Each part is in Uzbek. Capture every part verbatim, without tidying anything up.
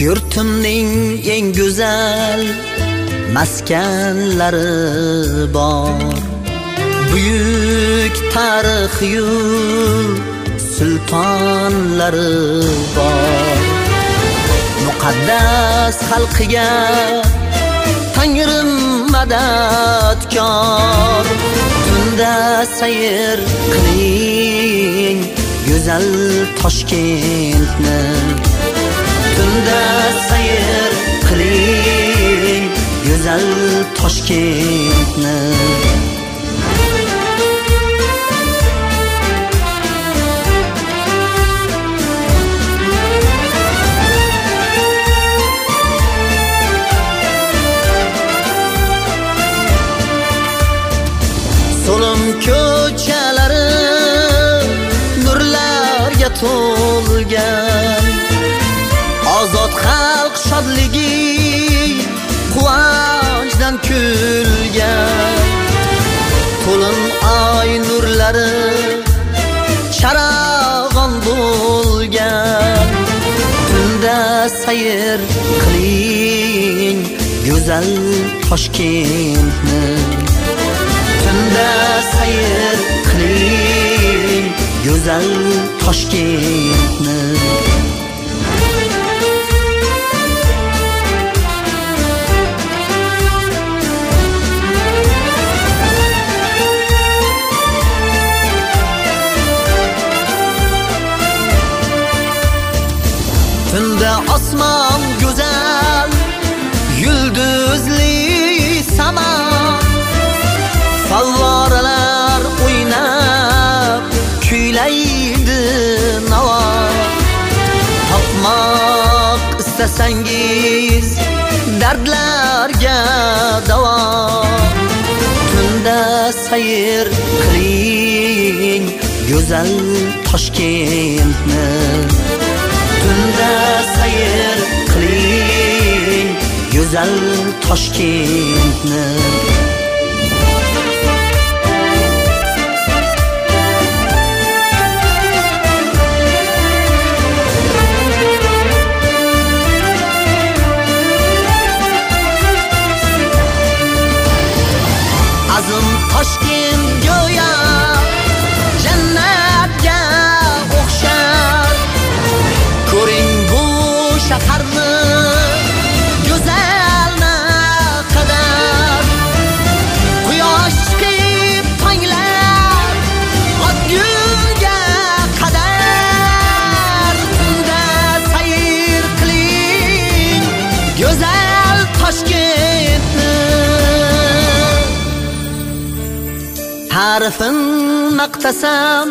Yurtimning eng go'zal maskanlari bor. Buyuk tarixi sultonlari bor. Muqaddas xalqiga Tangrim madadkor. Tunda sayr qiling go'zal Toshkentni. Tunda sayr qiling go'zal Toshkentni. So'lim ko'chalari nurlarga to'lgan. Ozod xalq shodligi quvonchdan kulgan. To'lin oy nurlari charog'on bo'lgan. Tunda sayr qiling go'zal Toshkentni. Tunda sayr qiling go'zal Toshkentni. Tunda osmon go'zal, yulduzli samo. Favvoralar o'ynab kuylaydi navo. Topmoq istasangiz dardlarga davo. Tunda sayr qiling go'zal Toshkentni. Tunda sayr qiling go'zal Toshkentni. Azim Toshkent go'yo jannatga o'xshar. Ko'ring bu shaharni go'zal naqadar. Quyosh chiqib tonglar otgunga qadar. Tunda sayr qiling go'zal Toshkentni. Ta'rifin maqtasam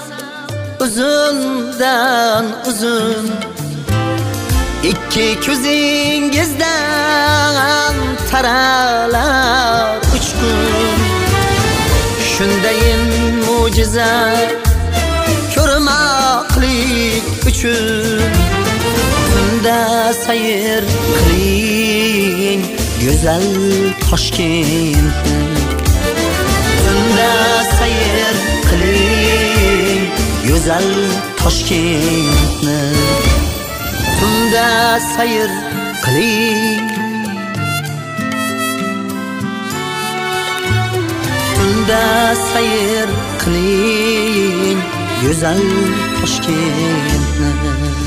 uzundan uzun. Ikki ko'zingizdan taralar uch kun. Shundayin mo'jiza ko'rmoqlik uchun. Tunda sayr qiling go'zal Toshkentni. Tunda sayr qiling go'zal Toshkentni. Tunda sayr qiling. Tunda sayr qiling go'zal Toshkentni.